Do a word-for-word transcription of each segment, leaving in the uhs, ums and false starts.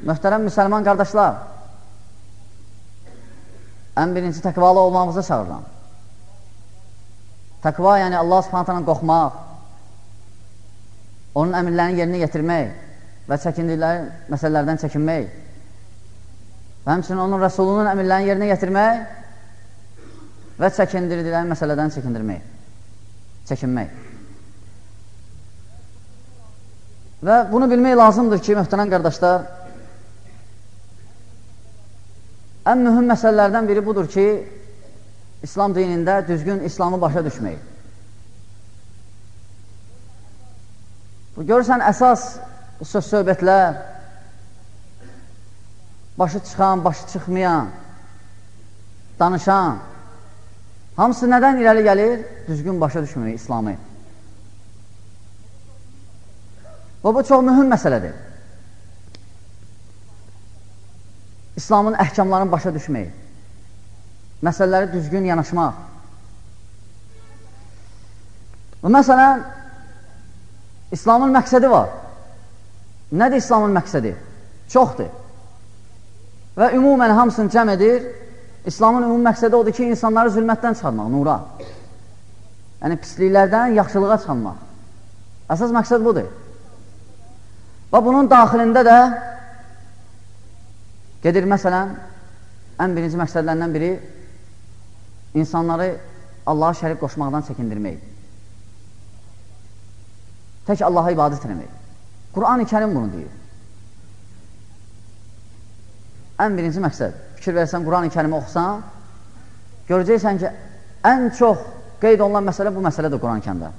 Möhtərəm müsəlman qardaşlar, ən birinci təqvalı olmağımıza çağırıram. Təqva, yəni Allah Subhanahu qorxmaq, onun əmrlərini yerinə yetirmək və çəkindikləri məsələlərdən çəkinmək və həmçinin onun Rəsulunun əmrlərini yerinə yetirmək və çəkindirdikləri məsələdən çəkindirmək, çəkinmək. Və bunu bilmək lazımdır ki, möhtərəm qardaşlar, ən mühüm məsələlərdən biri budur ki, İslam dinində düzgün İslamı başa düşmək. Bu, görürsən, əsas söz-söhbətlər, başı çıxan, başı çıxmayan, danışan, hamısı nədən irəli gəlir? Düzgün başa düşmək İslamı. Və bu çox mühüm məsələdir. İslamın əhkamlarını başa düşmək, məsələləri düzgün yanaşmaq. Və məsələn, İslamın məqsədi var. Nədir İslamın məqsədi? Çoxdur. Və ümumən hamısını cəm edir. İslamın ümum məqsədi odur ki, insanları zülmətdən çıxarmaq, nura. Yəni, pisliklərdən yaxşılığa çıxarmaq. Əsas məqsəd budur. Və bunun daxilində də gedir, məsələn, ən birinci məqsədlərindən biri insanları Allaha şərik qoşmaqdan çəkindirmək. Tək Allaha ibadət etmək. Quran-ı Kərim bunu deyir. Ən birinci məqsəd, fikir versən, Quran-ı Kərimi oxusan, görəcəksən ki, ən çox qeyd olunan məsələ bu məsələdir Quran-ı Kərimdə.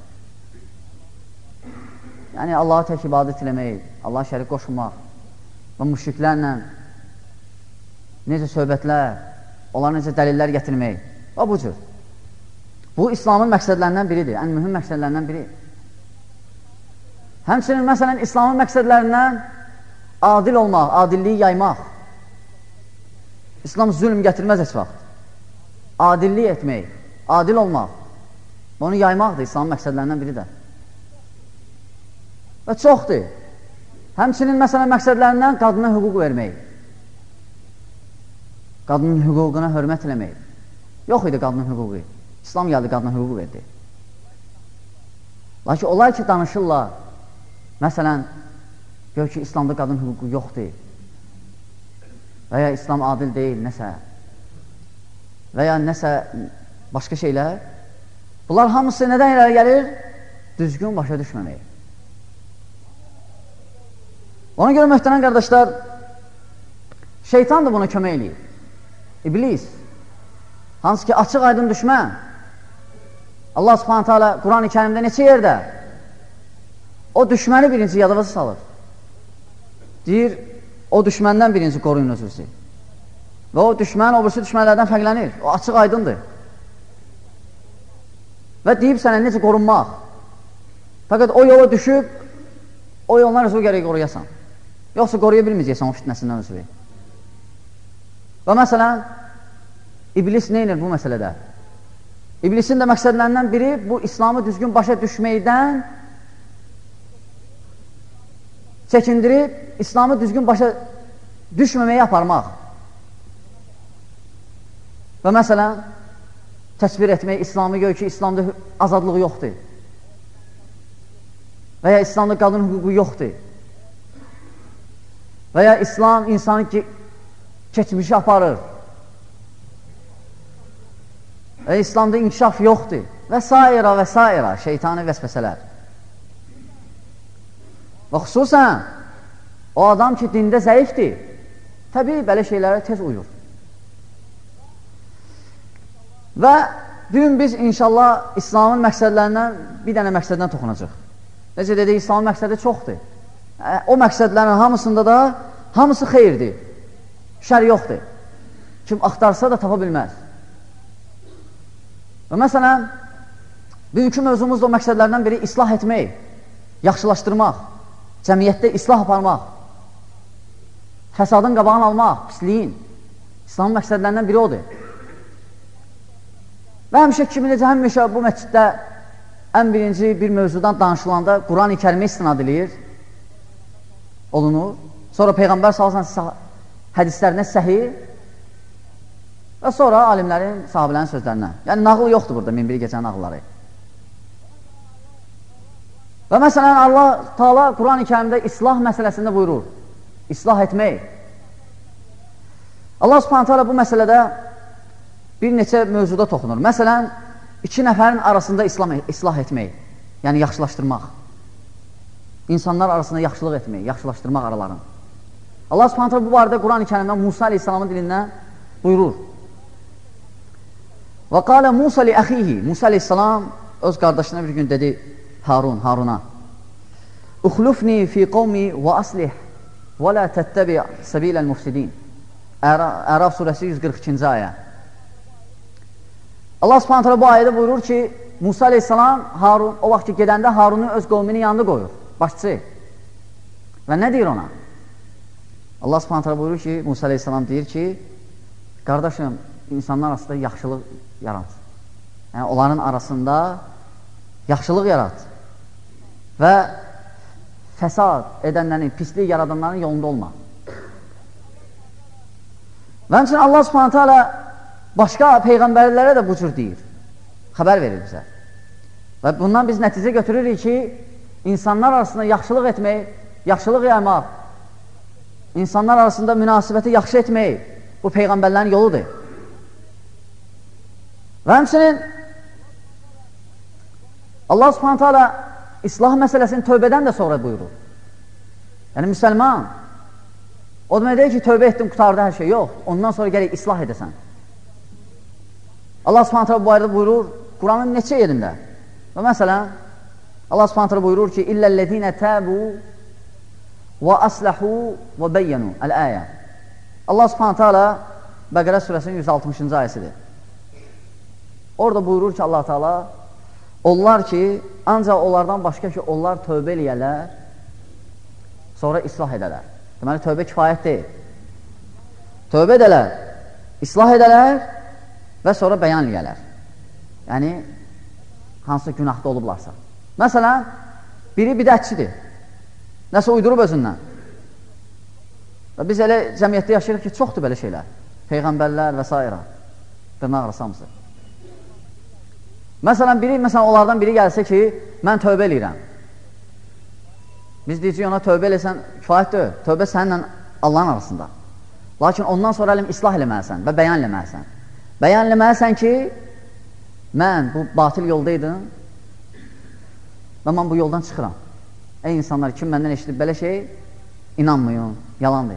Yəni, Allaha tək ibadət etmək, Allaha şərik qoşmaq və müşriklərlə necə söhbətlər, onlara necə dəlillər gətirmək və bu cür. Bu, İslamın məqsədlərindən biridir, ən mühüm məqsədlərindən biri. Həmçinin, məsələn, İslamın məqsədlərindən adil olmaq, adilliyi yaymaq. İslam zülm gətirməz heç vaxt. Adillik etmək, adil olmaq, onu yaymaqdır İslamın məqsədlərindən biri də. Və çoxdur. Həmçinin, məsələn, məqsədlərindən qadına hüquq vermək. Qadının hüququna hörmət eləmək. Yox idi qadının hüququ. İslam gəldi, qadına hüquq verdi. Lakin olay ki, danışırlar, məsələn, gör ki, İslamda qadın hüququ yoxdur və ya İslam adil deyil, nəsə və ya nəsə başqa şeylər. Bunlar hamısı nədən irəli gəlir? Düzgün başa düşməmək. Ona görə, möhtərəm qardaşlar, şeytan da buna kömək eləyir. İblis, hansı ki, açıq aydın düşmən. Allah Subhanahu Teala Quran-ı Kərimdə neçə yerdə o düşməni birinci yadınıza salır. Deyir, o düşməndən birinci qoruyun özünüzü. Və o düşmən, o birisi düşmənlərdən fərqlənir. O açıq aydındır. Və deyib sənə necə qorunmaq. Fəqət o yola düşüb, o yollar özü gərək qoruyasan. Yoxsa qoruya bilməyəcəksən o fitnəsindən özü. Və məsələn, İblis neynir bu məsələdə? İblisin də məqsədlərindən biri bu İslamı düzgün başa düşməkdən çəkindirib, İslamı düzgün başa düşməməyə aparmaq. Və məsələn, təsvir etmək, İslamı gör ki, İslamda azadlığı yoxdur. Və ya İslamda qadın hüququ yoxdur. Və ya İslam insanı ki, keçmişi aparır. Və İslamda inkişaf yoxdur. Və s. və s. şeytani vəsvəsələr. Və xüsusən, o adam ki, dində zəifdir, təbii belə şeylərə tez uyur. Və bugün biz inşallah İslamın məqsədlərindən bir dənə məqsəddən toxunacaq. Necə dedik, İslamın məqsədi çoxdur. O məqsədlərin hamısında da hamısı xeyirdir. Şər yoxdur. Kim axtarsa da tapa bilməz. Və məsələn, bugünkü mövzumuz da o məqsədlərdən biri islah etmək, yaxşılaşdırmaq, cəmiyyətdə islah aparmaq, fəsadın qabağını almaq, pisliyin. İslamın məqsədlərindən biri odur. Və həmişə kimi necə həmişə bu məsciddə ən birinci bir mövzudan danışılanda Quran-ı Kərimə istinad edilir, olunur. sonra Peyğəmbər sallallahu əleyhi və səlləm hədislərinə səhih və sonra alimlərin, sahabələrin sözlərinə. Yəni, nağıl yoxdur burada, min bir gecə nağılları. Və məsələn, Allah Taala Quran-ı Kərimdə islah məsələsində buyurur. İslah etmək. Allah Subhanahu taala bu məsələdə bir neçə mövzuda toxunur. Məsələn, iki nəfərin arasında islah, islah etmək, yəni yaxşılaşdırmaq. İnsanlar arasında yaxşılıq etmək, yaxşılaşdırmaq aralarını. Allah Subhanahu taala bu barədə Quran-ı Kərimdə Musa Aleyhisselamın dilindən buyurur. Və qalə Musa li əxihi, Musa Aleyhisselam öz qardaşına bir gün dedi, Harun, Haruna, Uxlufni fi qovmi və aslih və la təttəbi səbiləl mufsidin. Əraf surəsi yüz qırx ikinci ayə. Allah Subhanahu taala bu ayədə buyurur ki, Musa Aleyhisselam Harun, o vaxt ki, gedəndə Harunu öz qovminin yanında qoyur, başçı. Və nə deyir ona? Allah Subhanahu taala buyurur ki, Musa Aleyhisselam deyir ki, qardaşım, insanlar arasında yaxşılıq yarat. Yəni, onların arasında yaxşılıq yarat və fəsad edənlərin, pislik yaradanların yolunda olma. Və həmçinin Allah Subhanahu taala başqa peyğəmbərlərə də bu cür deyir, xəbər verir bizə. Və bundan biz nəticə götürürük ki, insanlar arasında yaxşılıq etmək, yaxşılıq yaymaq, insanlar arasında münasibəti yaxşı etmək, bu peyğəmbərlərin yoludur. Və həmçinin Allah Subhanahu taala islah məsələsini tövbədən də sonra buyurur. Yəni, müsəlman, o demək deyil ki, tövbə etdim, qutardı hər şey, yox. Ondan sonra gələk islah edəsən. Allah Subhanahu taala bu ayədə buyurur, Quranın neçə yerində. Və məsələn, Allah Subhanahu taala buyurur ki, İlləl-ləzīnə təbu və asləhu və bəyyənu. Əl-əyə. Allah Subhanahu taala Bəqərə surəsinin yüz altmışıncı ayəsidir. Orada buyurur ki, Allah Taala, onlar ki, ancaq onlardan başqa ki, onlar tövbə eləyərlər, sonra islah edələr. Deməli, tövbə kifayət deyil. Tövbə edələr, islah edələr və sonra bəyan eləyərlər. Yəni, hansı günahda olublarsa. Məsələn, biri bidətçidir. Nəsə uydurub özündən. Və biz elə cəmiyyətdə yaşayırıq ki, çoxdur belə şeylər. Peyğəmbərlər və s. Dırnaq arası hamısı. Məsələn, biri, məsələn, onlardan biri gəlsə ki, mən tövbə eləyirəm. Biz deyəcək, ona tövbə eləsən, kifayət deyil. Tövbə səninlə Allahın arasında. Lakin ondan sonra əlim islah eləməlisən və bəyan eləməlisən. Bəyan eləməlisən ki, mən bu batil yoldaydım və mən bu yoldan çıxıram. Ey insanlar, kim məndən eşidib belə şey, inanmayın, yalandır.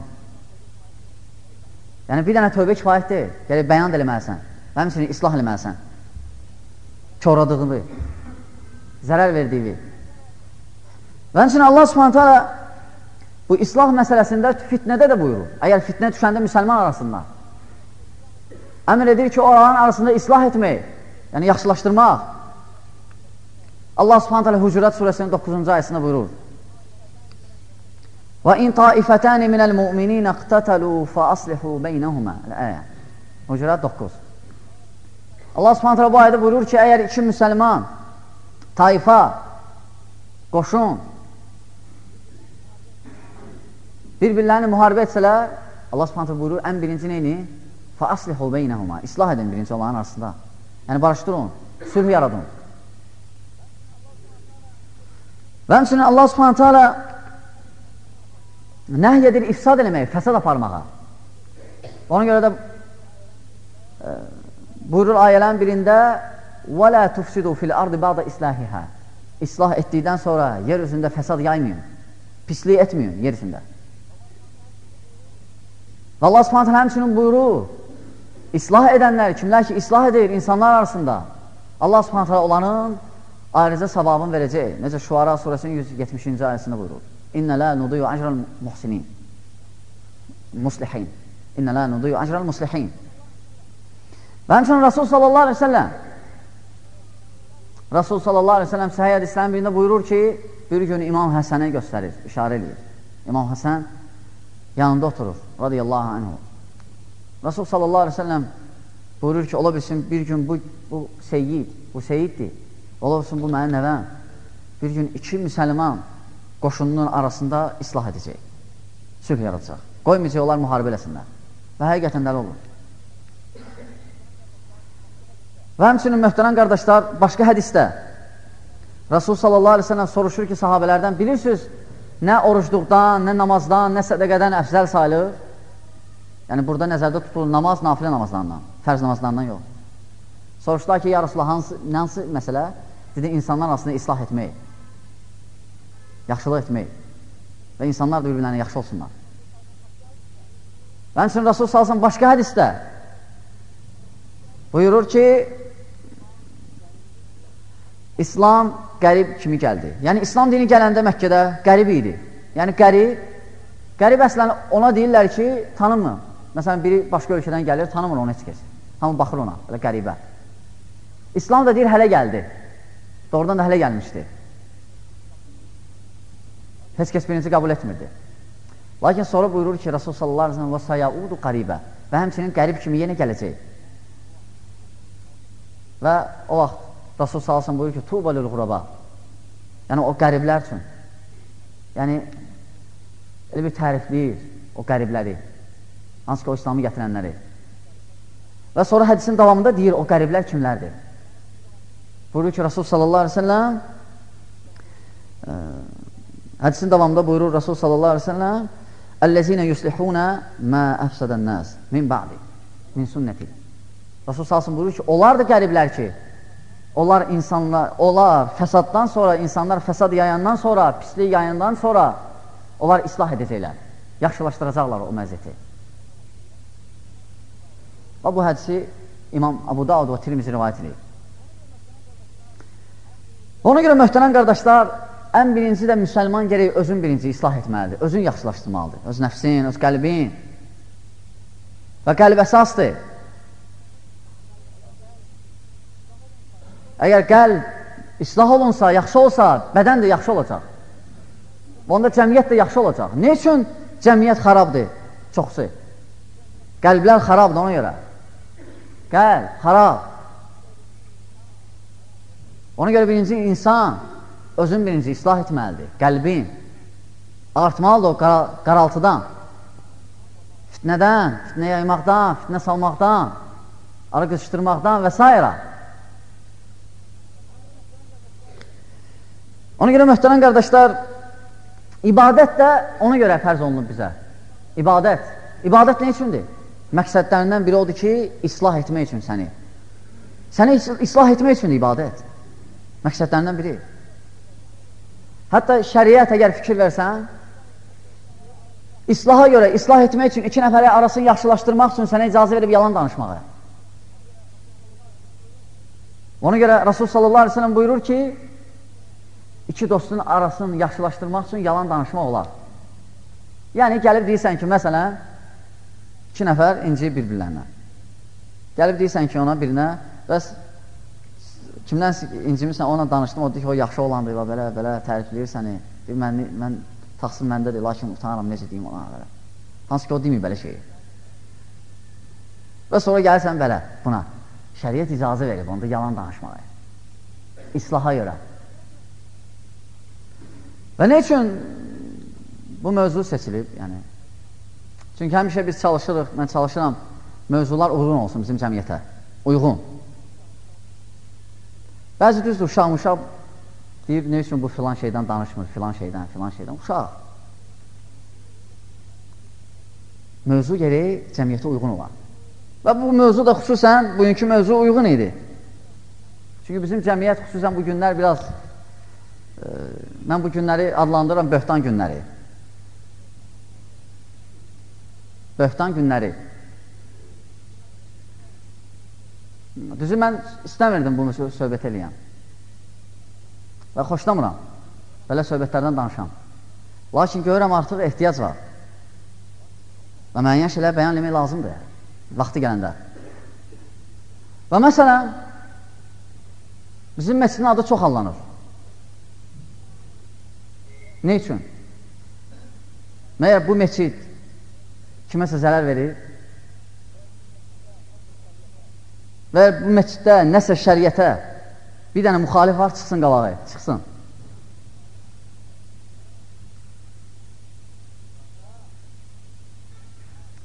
Yəni, bir dənə tövbə kifayət deyil. Gələk, bəyan eləməlisən və həmçinin islah eləməlisən. Çoradığını, zərər verdiyi. Və həmçinin Allah Subhanahu taala bu islah məsələsində fitnədə də buyurur. Əgər fitnə düşəndə müsəlman arasında əmr edir ki, oraların arasında islah etmək, yəni yaxşılaşdırmaq. Allah Subhanahu taala Hucurat surəsinin doqquzuncu ayəsində buyurur. Və in taifətəni minəl mu'minina iqtatalu fa aslihu beynəhumə. Hucurat doqquz. Allah Subhanahu taala bu ayədə buyurur ki, əgər iki müsəlman, taifa, qoşun bir-birlərini müharibə etsələr, Allah Subhanahu taala buyurur, ən birinci neyini? فَأَصْلِحُ بَيْنَهُمَا İslah edin birinci onların arasında. Yəni, barışdırın, sülh yaradın. Və həmçinin Allah Subhanahu taala nəhy edir ifsad eləmək, fəsad aparmağa. Ona görə də e, buyurur ayələrin birində وَلَا تُفْسِدُوا فِي الْأَرْضِ بَعْدَ إِسْلَاهِهَا İslah etdikdən sonra yer üzündə fəsad yaymayın, pislik etməyin yer üzündə. Və Allah Subhanahu taala həmçinin buyurur, islah edənlər, kimlər ki, islah edir insanlar arasında, Allah Subhanahu taala onların ayrıca savabını verəcək. Necə Şuara surəsinin yüz yetmişinci ayəsində buyurur. İnnə lə nudiyu əcrəl muhsinin muslihin. İnnə lə nudiyu əcrəl muslihin. Və həmçinin Rasul sallallahu aleyhi ve sellem Rasul sallallahu aleyhi ve sellem Səhih hədislərin birində buyurur ki, bir gün İmam Həsəni göstərir, işarə edir. İmam Həsən yanında oturur, radiyallahu anhu. Rasul sallallahu aleyhi ve sellem buyurur ki, ola bilsin bir gün bu, bu seyyid, bu seyyiddir, ola bilsin bu mənim nəvəm, bir gün iki müsəlman qoşununun arasında islah edəcək. sülh yaradacaq. Qoymayacaq, onlar müharibə eləsinlər. Və həqiqətən də olur. Və həmçinin möhtərəm qardaşlar, başqa hədisdə Rasul sallallahu aleyhi ve sellem soruşur ki, sahabələrdən bilirsiniz, nə orucluqdan, nə namazdan, nə sədəqədən əfzəl sayılır? Yəni, burada nəzərdə tutulur namaz, nafilə namazlarından, fərz namazlarından yox. Soruşdular ki, ya Rasulullah, hansı, hansı məsələ? Dedi, insanlar arasında islah etmək, yaxşılıq etmək və insanlar da bir-birlərinə yaxşı olsunlar. Və həmçinin Rasul sallallahu aleyhi ve sellem başqa hədisdə buyurur ki, İslam qərib kimi gəldi. Yəni, İslam dini gələndə Məkkədə qərib idi. Yəni, qərib, qərib əslən ona deyirlər ki, tanımır. Məsələn, biri başqa ölkədən gəlir, tanımır onu heç kəs. Hamı baxır ona, elə qəribə. İslam da deyir, hələ gəldi. Doğrudan da hələ gəlmişdi. Heç kəs birinci qəbul etmirdi. Lakin sonra buyurur ki, Rasul sallallahu aleyhi ve sellem və sayaudu qaribə və həmçinin qərib kimi yenə gələcək. Və o vaxt Rasul sallallahu aleyhi ve sellem buyurur ki, tubalul quraba. Yəni, o qəriblər üçün. Yəni, elə bir tərifləyir o qəribləri. Hansı ki, o İslamı gətirənləri. Və sonra hədisin davamında deyir, o qəriblər kimlərdir? Buyurur ki, Rasul sallallahu aleyhi ve sellem ə, hədisin davamında buyurur Rasul sallallahu aleyhi ve sellem Əl-ləzinə yuslihunə mə əfsədən nəs min ba'di, min sünnəti. Rasul sallallahu aleyhi ve sellem buyurur ki, onlar da qəriblər ki, onlar insanlar, onlar fəsaddan sonra, insanlar fəsad yayandan sonra, pislik yayandan sonra onlar islah edəcəklər, yaxşılaşdıracaqlar o məziyyəti. Və bu hədisi İmam Abu Davud və Tirmizi rivayət edir. Ona görə möhtərəm qardaşlar, ən birinci də müsəlman gərək özün birinci islah etməlidir, özün yaxşılaşdırmalıdır, öz nəfsin, öz qəlbin və qəlb əsasdır. Əgər qəlb islah olunsa, yaxşı olsa, bədən də yaxşı olacaq. Onda cəmiyyət də yaxşı olacaq. Ne üçün cəmiyyət xarabdır? Çoxsu. Qəlblər xarabdır ona görə. Qəlb, xarab. Ona görə birinci insan özün birinci islah etməlidir. Qəlbin artmalıdır o qara, qaraltıdan, fitnədən, fitnə yaymaqdan, fitnə salmaqdan, ara qışdırmaqdan və s. Ona görə möhtərəm qardaşlar, ibadət də ona görə fərz olunur bizə. İbadət. İbadət nə üçündür? Məqsədlərindən biri odur ki, islah etmək üçün səni. Səni islah etmək üçündür ibadət. Məqsədlərindən biri. Hətta şəriət əgər fikir versən, islaha görə, islah etmək üçün iki nəfəri arasını yaxşılaşdırmaq üçün sənə icazə verib yalan danışmağa. Ona görə Rasul sallallahu aleyhi ve sellem buyurur ki, iki dostun arasını yaxşılaşdırmaq üçün yalan danışmaq olar. Yəni, gəlib deyirsən ki, məsələn, iki nəfər inciyir bir-birlərinə. Gəlib deyirsən ki, ona birinə, bəs kimdən incimirsən, onunla danışdım, o deyir ki, o yaxşı olandır, belə, belə tərifləyir səni, mən, mən taxsın məndədir, lakin utanıram, necə deyim ona, belə. Hansı ki, o demir belə şeyi. Və sonra gəlirsən belə, buna, şəriət icazə verib, onda yalan danışmağa. İslaha görə. Və nə üçün bu mövzu seçilib? Yəni, çünki həmişə biz çalışırıq, mən çalışıram, mövzular uyğun olsun bizim cəmiyyətə. Uyğun. Bəzi düzdür, uşaq, uşaq deyib, nə üçün bu filan şeydən danışmır, filan şeydən, filan şeydən. Uşaq. Mövzu gərək cəmiyyətə uyğun olar. Və bu mövzu da xüsusən, bugünkü mövzu uyğun idi. Çünki bizim cəmiyyət xüsusən bu günlər biraz mən bu günləri adlandırıram böhtan günləri. Böhtan günləri. Düzü, mən istəmirdim bunu söhbət eləyəm. Və xoşlamıram. Belə söhbətlərdən danışam. Lakin görürəm artıq ehtiyac var. Və müəyyən şeylər bəyan eləmək lazımdır. Vaxtı gələndə. Və məsələn, bizim məscidin adı çox allanır. Ne üçün? Məyər bu məscid kiməsə zərər verir? Və bu məsciddə nəsə şəriətə bir dənə müxalif var, çıxsın qalağı, çıxsın.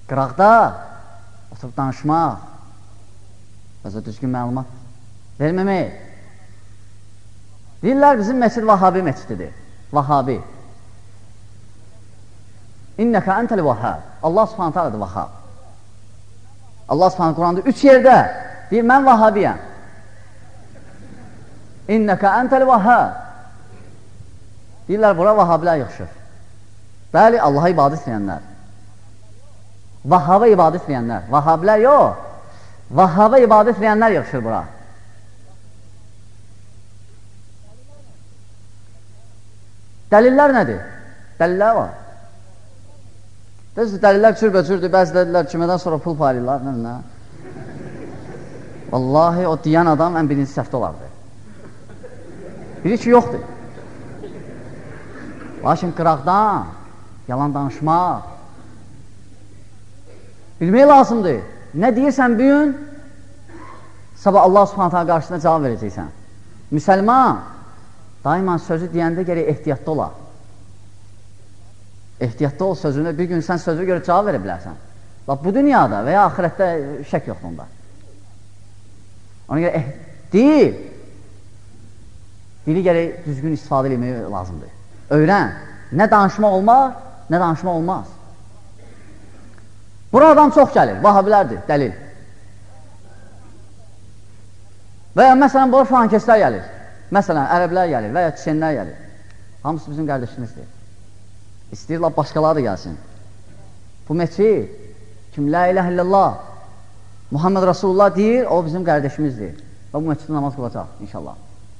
qıraqda oturub danışmaq, özə düzgün məlumat verməmək. Deyirlər, bizim məscid Vahabi məscididir. Vahabi. İnnəkə əntəl vahhab. Allah subhanət alədir Vahhab. Allah subhanət Quranda üç yerdə deyir, mən Vahabiyəm. İnnəkə əntəl vahhab. Deyirlər, bura Vahabilər yığışır. Bəli, Allaha ibadət edənlər. Vahhaba ibadət edənlər. Vahabilər yox. Vahhaba ibadət edənlər yığışır bura. Dəlillər nədir? Dəlillər var. Bəzi dəlillər cürbəcürdür, bəzi dəlillər kimədən sonra pul paylayırlar, nə, nə? Vallahi o deyən adam ən birinci səhvdə olardı. Biri ki, yoxdur. Lakin qıraqdan, yalan danışmaq bilmək lazımdır. Nə deyirsən bir gün, sabah Allah subhanətə qarşısında cavab verəcəksən. Müsəlman daima sözü deyəndə gərək ehtiyatda ola. Ehtiyatda ol sözünü, bir gün sən sözü görə cavab verə bilərsən. Bax, bu dünyada və ya axirətdə şək yoxdur onda. Ona görə, eh, deyil, dili gərək düzgün istifadə etmək lazımdır. Öyrən, nə danışmaq olmaz, nə danışmaq olmaz. Bura adam çox gəlir, Vahabilərdir, dəlil. Və ya məsələn, bura frankeslər gəlir, məsələn, ərəblər gəlir və ya çiçenlər gəlir. Hamısı bizim qardaşımızdır. İstəyirlər, başqaları da gəlsin. Bu meçid, kim la ilahe illallah, Muhammed Rasulullah deyir, o bizim qardaşımızdır. Və bu meçiddə namaz qılacaq, inşallah.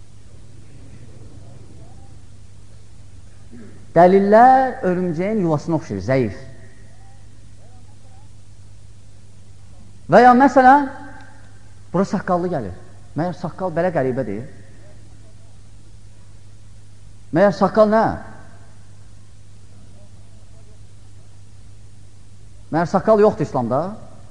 Dəlillər örümcəyin yuvasına oxşayır, zəif. Və ya məsələn, bura saqqallı gəlir. Məyər saqqal belə qəribədir? Məyər saqqal nə? Məyər saqqal yoxdur İslamda?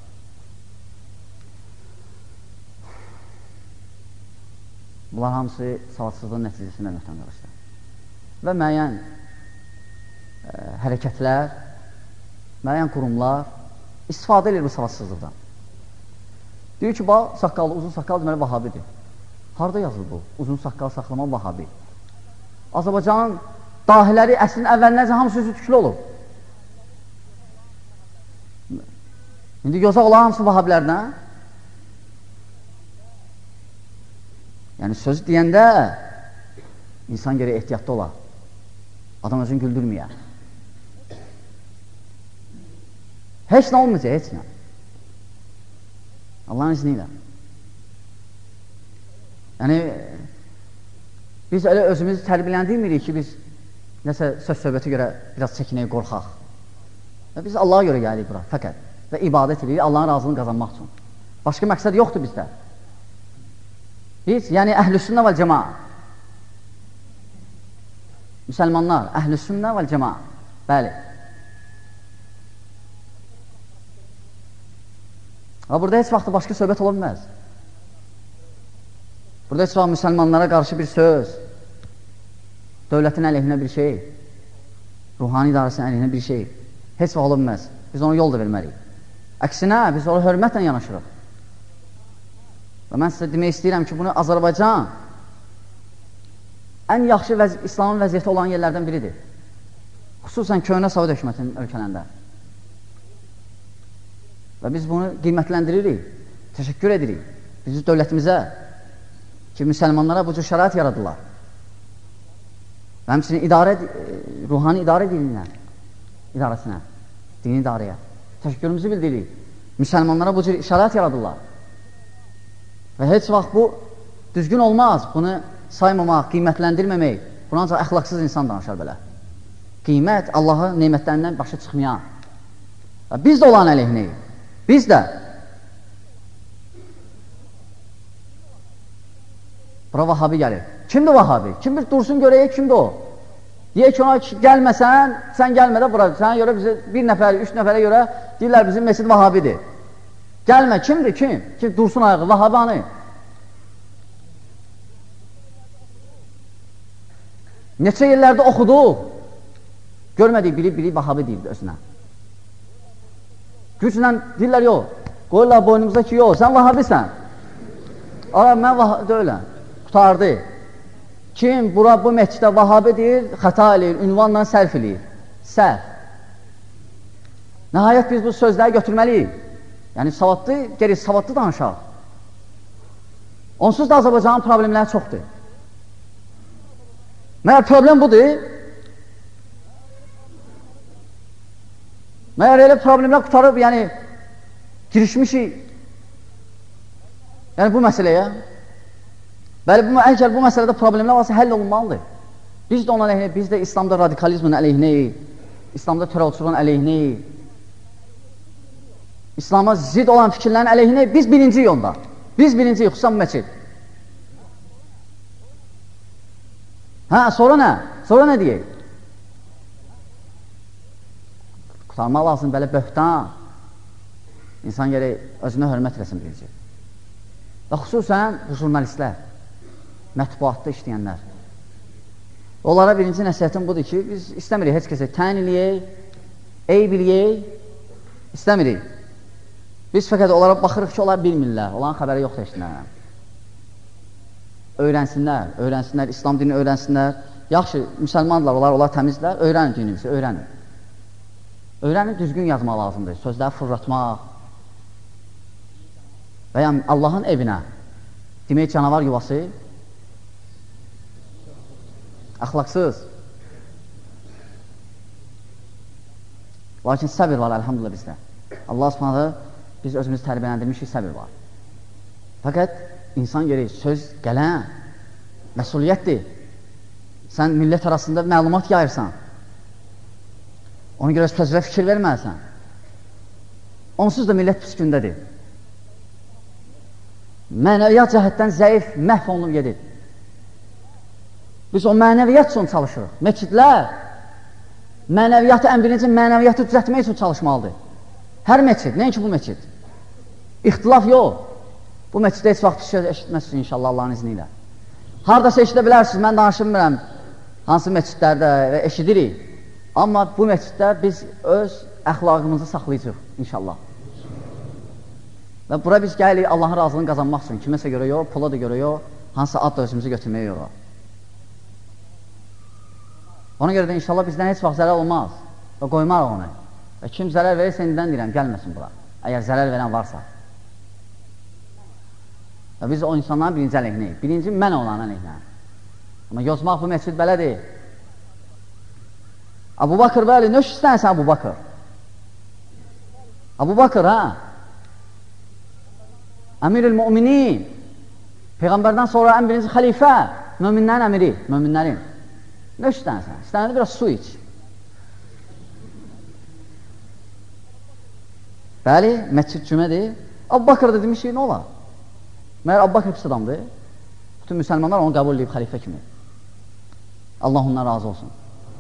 Bunlar hamısı savadsızlığın nəticəsində möhtəm qarışdır. Və müəyyən ə, hərəkətlər, müəyyən qurumlar istifadə edir bu savadsızlıqdan. Deyir ki, bax, saqqallı, uzun saqqal deməli Vahabidir. Harada yazılır bu? Uzun saqqal saxlama Vahabi. Azərbaycanın dahiləri əslin əvvəllərcə hamısı üzü tüklü olub. İndi yoza olan hamısı Vahabilərdən. Yəni, söz deyəndə insan geri ehtiyatda olar. Adam özünü güldürməyə. Heç nə olmayacaq, heç nə. Allahın izni ilə. Yəni, biz elə özümüzü tərbiyələndirmirik ki, biz nəsə söz-söhbəti görə biraz çəkinək, qorxaq. Və biz Allaha görə gəlirik bura, fəqət. Və ibadət edirik, Allahın razılığını qazanmaq üçün. Başqa məqsəd yoxdur bizdə. Biz, yəni əhlüsünnə vəl cəmaa. Müsəlmanlar, əhlüsünnə vəl cəmaa. Bəli. Və burada heç vaxt başqa söhbət ola bilməz. Burada heç vaxt müsəlmanlara qarşı bir söz, dövlətin əleyhinə bir şey, ruhani idarəsinin əleyhinə bir şey, heç vaxt ola bilməz. Biz ona yol da verməliyik. Əksinə, biz ona hörmətlə yanaşırıq. Və mən sizə demək istəyirəm ki, bunu Azərbaycan ən yaxşı vəz İslamın vəziyyəti olan yerlərdən biridir. Xüsusən köhnə Sovet hökumətinin ölkələrində. Və biz bunu qiymətləndiririk, təşəkkür edirik. Biz dövlətimizə ki, müsəlmanlara bu cür şərait yaradılar. Və həmçinin idarə, ruhani idarə dininə, idarəsinə, dini idarəyə təşəkkürümüzü bildiririk. Müsəlmanlara bu cür şərait yaradırlar. Və heç vaxt bu düzgün olmaz. Bunu saymamaq, qiymətləndirməmək. Bunu ancaq əxlaqsız insan danışar belə. Qiymət Allahın neymətlərindən başa çıxmayan. Və biz də olan əleyhinəyik. Biz də. Bura Vahabi gəlir. Kimdir Vahabi? Kim bir dursun görəyək, kimdir o? Deyək ki, ona gəlməsən, sən gəlmə də bura. Sənə görə bizə bir nəfər, üç nəfərə görə deyirlər bizim məscid Vahabidir. Gəlmə, kimdir, kim? Ki, dursun ayağı, Vahabi hanı? Neçə yerlərdə oxuduq, görmədik, biri, biri Vahabi deyildi özünə. Güclə deyirlər, yox. Qoyurlar boynumuza ki, yox, sən vahabisən. Ara, mən vahabi deyiləm. Qutardı. Kim bura bu məsciddə vahabi deyir, xəta eləyir, ünvanla sərf eləyir. Sərf. Nəhayət biz bu sözləri götürməliyik. Yəni, savadlı, gerək savadlı danışaq. Onsuz da Azərbaycanın problemləri çoxdur. Məyər problem budur? Məyər elə problemlər qutarıb, yəni, girişmişik, yəni bu məsələyə. Bəli, bu, əgər bu məsələdə problemlər varsa, həll olunmalıdır. Biz də ona əleyhinəyik, biz də İslamda radikalizmin əleyhinəyik, İslamda terrorçuluğun əleyhinəyik, İslama zid olan fikirlərin əleyhinəyik, biz birinciyik onda. Biz birinciyik, xüsusən bu məscid. Hə, sonra nə? Sonra nə deyək? Qutarmaq lazım, belə böhtan. İnsan gərək özünə hörmət eləsin birinci. Və xüsusən bu jurnalistlər, mətbuatda işləyənlər. Onlara birinci nəsiyyətim budur ki, biz istəmirik heç kəsə tən eləyək, eyb eləyək, istəmirik. Biz fəqət onlara baxırıq ki, onlar bilmirlər, onların xəbəri yoxdur eşitlərəm. Öyrənsinlər, öyrənsinlər, İslam dinini öyrənsinlər. Yaxşı, müsəlmandırlar, onlar, onlar təmizlər, öyrənin dinimizi, öyrənin. Öyrənin, düzgün yazmaq lazımdır, sözləri fırlatmaq. Və yəni Allahın evinə, demək canavar yuvası, əxlaqsız. Lakin səbir var, əlhamdülillah bizdə. Allah subhanahu biz özümüzü tərbiyələndirmişik, səbir var. Fəqət insan gerək söz gələn məsuliyyətdir. Sən millət arasında məlumat yayırsan. Ona görə sözlə fikir verməlisən. Onsuz da millət pis gündədir. Mənəviyyat cəhətdən zəif, məhv olunub gedir. Biz o mənəviyyat üçün çalışırıq. Məscidlər mənəviyyatı, ən birinci mənəviyyatı düzəltmək üçün çalışmalıdır. Hər məscid, nəinki bu məscid. İxtilaf yox. Bu məsciddə heç vaxt söz eşitməzsiniz inşallah Allahın izni ilə. Haradasa eşidə bilərsiniz, mən danışmıram hansı məscidlərdə və eşidirik. Amma bu məsciddə biz öz əxlaqımızı saxlayacaq inşallah. Və bura biz gəlirik Allahın razılığını qazanmaq üçün. Kiməsə görə yox, pula da görə yox, hansı ad da özümüzü götürməyə yox. Ona görə də inşallah bizdən heç vaxt zərər olmaz və qoymarıq onu. Və kim zərər verirsə, indidən deyirəm, gəlməsin bura, əgər zərər verən varsa. Və biz o insanların birinci əleyhinəyik. Birinci mən olan əleyhinəyim. Amma yozmaq bu məscid belədir. Abu Bakır bəli, nə istəyirsən Abu Bakır? Abu Bakır, ha? Əmirül müminin. Peyğəmbərdən sonra ən birinci xəlifə, möminlərin əmiri, möminlərin. Nə istəyirsən? İstəyirsən biraz su iç. Bəli, məscid cümədir. Abu Bakır da demiş ki, nə olar? Məyər Abu Bakır pis adamdır. Bütün müsəlmanlar onu qəbul edib xəlifə kimi. Allah ondan razı olsun.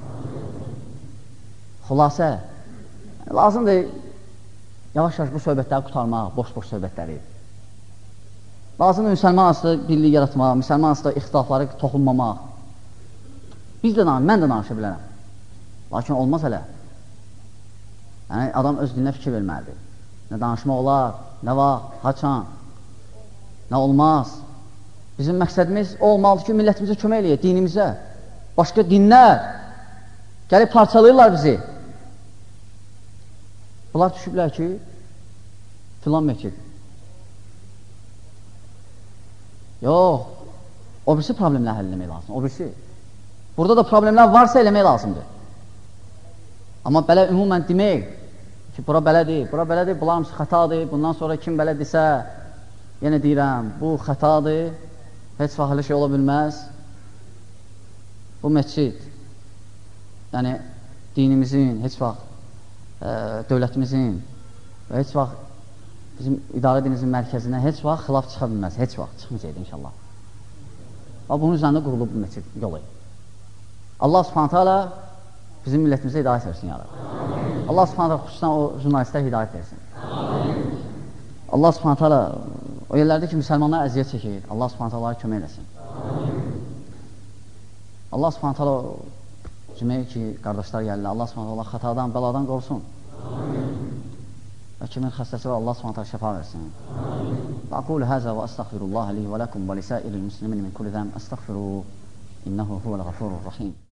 Xülasə, lazımdır yavaş-yavaş bu söhbətləri qutarmaq, boş-boş söhbətləri. Lazımdır müsəlman arasında birlik yaratmaq, müsəlman arasında ixtilafları toxunmamaq. Biz də danışır, mən də danışa bilərəm. Lakin olmaz hələ. Yəni, adam öz dininə fikir verməlidir. Nə danışmaq olar, nə var, haçan, nə olmaz. Bizim məqsədimiz olmalıdır ki, millətimizə kömək eləyək, dinimizə. Başqa dinlər gəlib parçalayırlar bizi. Bunlar düşüblər ki, filan məkid. Yox, o birisi problemləri həll eləmək lazım, o birisi. Burada da problemlər varsa eləmək lazımdır. Amma belə ümumən demək ki, bura belədir, bura belədir, bunlar hamısı xətadır, bundan sonra kim belə desə, yenə deyirəm, bu xətadır, heç vaxt elə şey ola bilməz. Bu məscid, yəni dinimizin, heç vaxt e, dövlətimizin və heç vaxt bizim idarə dinimizin mərkəzinə heç vaxt xilaf çıxa bilməz, heç vaxt çıxmayacaqdır inşallah. Və bunun üzərində qurulub bu məscid yolu. Allah subhanət hələ bizim millətimizə hidayət versin, ya Rabbi. Allah subhanət hələ xüsusən o jurnalistlər hidayət versin. Amin. Allah subhanət hələ o yerlərdə ki, müsəlmanlar əziyyət çəkir, Allah subhanət hələ kömək eləsin. Amin. Allah subhanət hələ demək ki, qardaşlar gəlirlər, Allah subhanət hələ xətadan, bəladan qorusun. Amin. və kimin xəstəsi var, Allah subhanətə şəfa versin. Və aqulu həzə və əstəxfirullah li və ləkum və lisəiril müslimin min kulli zəm əstəxfiru innəhu huvəl-ğafurur rahim.